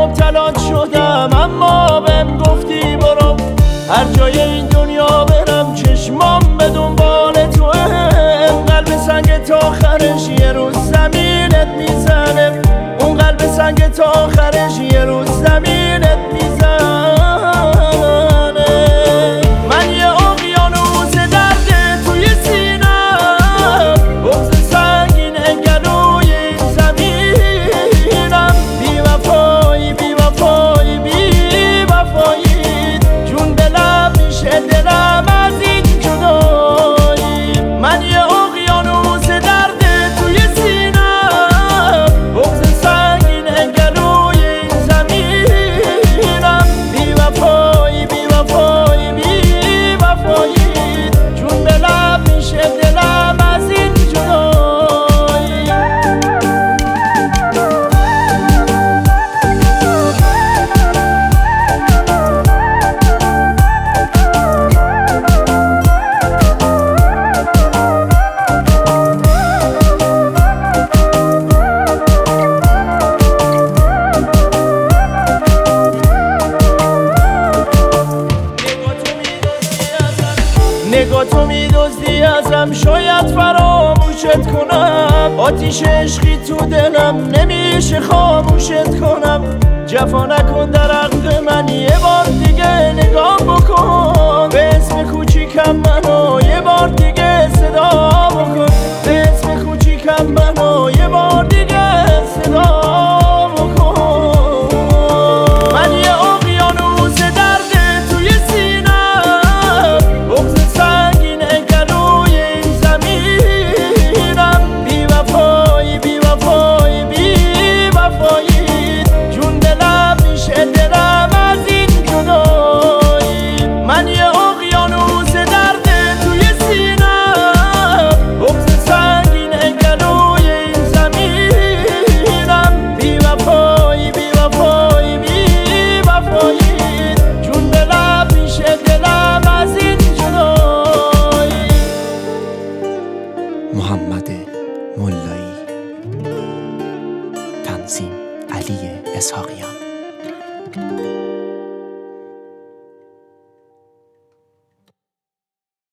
مبتلات شدم اما بهم گفتی برو، هر جای این دنیا برم چشمام به دنبال تو. قلب سنگ تا آخرش یه روز زمینت میزنه، اون قلب سنگ تا آخرش یه روز زمینت میزنه. من یه اقیانوس درد توی سینم، بغض سنگین گلوی این زمینم. بی وفایی بی وفایی بی وفایی، جون به لب میشه دلم از این جدایی. من یه اقیانوس درد توی سینم، بغض سنگین گلوی این زمینم. بی وفایی بی وفایی بی وفایی، جون به لب میشه دلم از این جدایی. نگاه تو میدزدی ازم، شاید فراموشت کنم. آتیش عشقی تو دلم نمیشه خاموشت کنم. جفا نکن در حق من، یه بار دیگه نگاه بکن. به اسم کوچیکم منو یه بار دیگه صدا بکن. به اسم کوچیکم منو یه بار دیگه صدا بکن. من یه اقیانوس درد توی سینم، بغض سنگین گلوی این زمینم. بی وفایی بی وفایی بی وفایی، جون به لب میشه دلم از این جدایی. من یه اقیانوس درد توی سینم، بغض سنگین گلوی این زمینم. بی وفایی بی وفایی بی وفایی، جون به لب میشه دلم از این جدایی. محمد ملایی، تنظیم علی اسحاقیان.